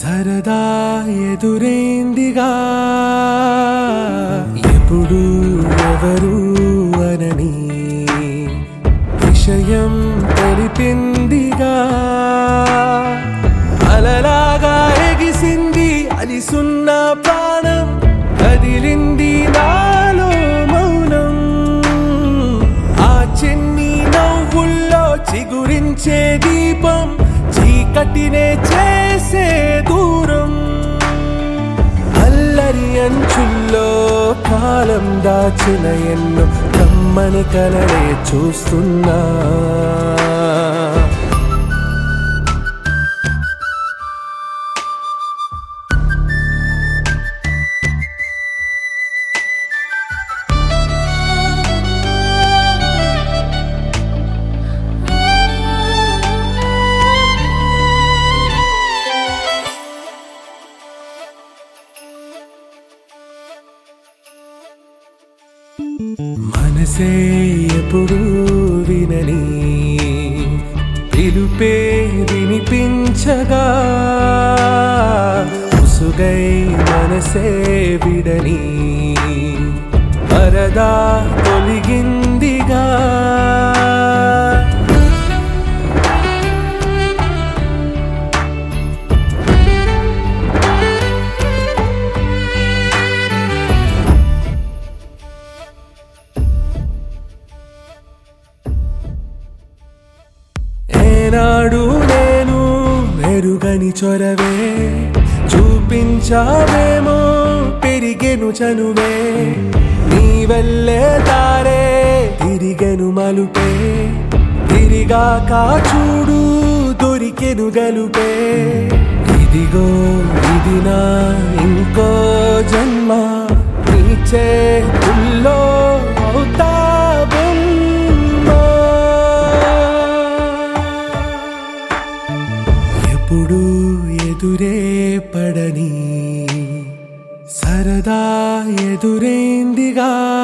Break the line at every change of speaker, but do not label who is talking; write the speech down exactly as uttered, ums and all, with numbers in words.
సరదా ఎదురైందిగా ఎప్పుడు ఎవరు అనని విషయం తెలిపిందిగా అలలాగా ఎగిసింది అలిసున్న ప్రాణం కదిలింది నాలో మౌనం ఆ చిన్ని నవ్వుల్లో చిగురించే దీపం చీకటినే చేసే దూరం అల్లరి అంచుల్లో కాలం దాచిన ఎన్నో కమ్మని కలలే చూస్తున్నా మనసే ఎప్పుడు వినని పిలుపే వినిపించగా ముసుగై మనసే విడని పరదా తొలగిందిగా ఏనాడు నేను మెరుగని చొరవే చూపించావేమో పెరిగెను చనువే నీ వెళ్ళే దారే తిరిగెను మలుపే తిరిగాక చూడు దొరికెను గలుపే ఇదిగో ఇది నా ఇంకో జన్మ నీ చేతుల్లో అవుతా ఎప్పుడు ఎదురే పడని సరదా ఎదురైందిగా